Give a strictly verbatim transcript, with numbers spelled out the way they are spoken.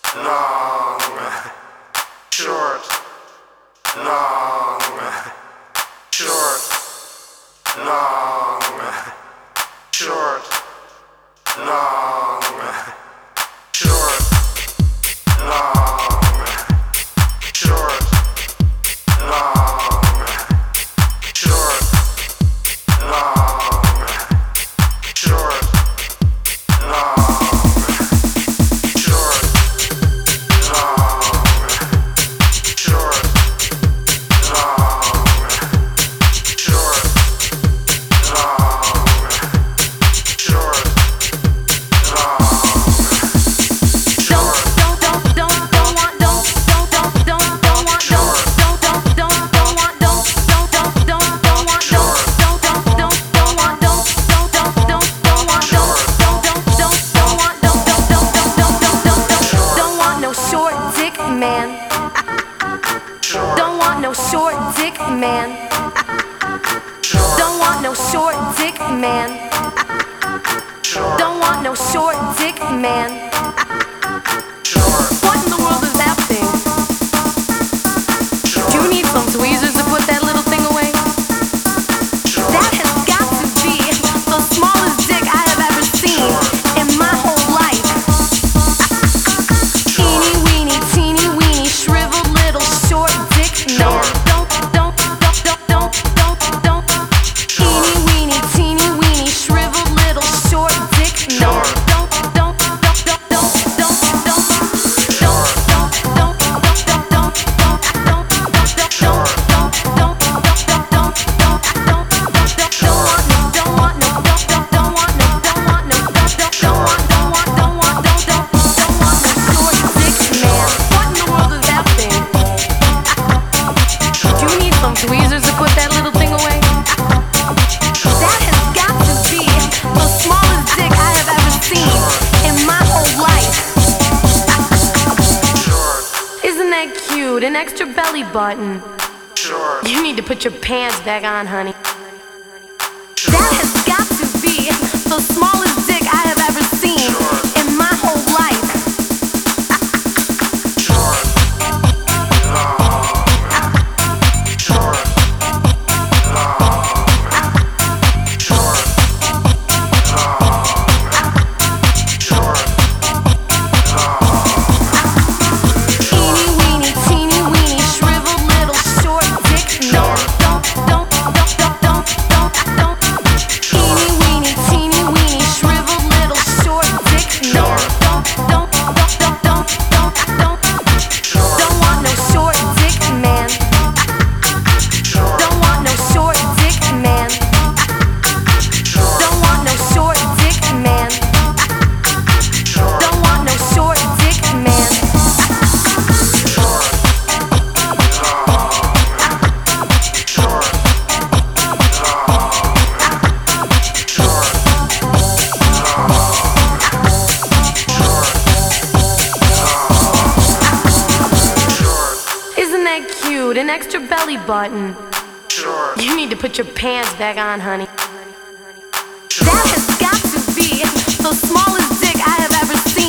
long, short, long, short, long, short, long, short, long, short, long, short, long, short, long. Man, don't want no short dick man. Don't want no short dick man. Don't want no short dick man. What in the world is that thing? Do you need some tweezers to put that little thing away? That has got to be the smallest dick I have ever seen in my whole life. Teeny weeny, teeny weeny, shriveled little short dick man. Don't, don't, don't, don't, don't, don't, don't. Teeny weeny, teeny weeny, shriveled little short dick man. Don't, don't, don't, don't, don't, don't, don't. Tweezers to put that little thing away? That has got to be the smallest dick I have ever seen in my whole life. Isn't that cute? An extra belly button. You need to put your pants back on, honey. That has got to be the smallest dick I have ever seen in my whole life. Cute, an extra belly button. Sure. You need to put your pants back on, honey. Sure. That has got to be the smallest dick I have ever seen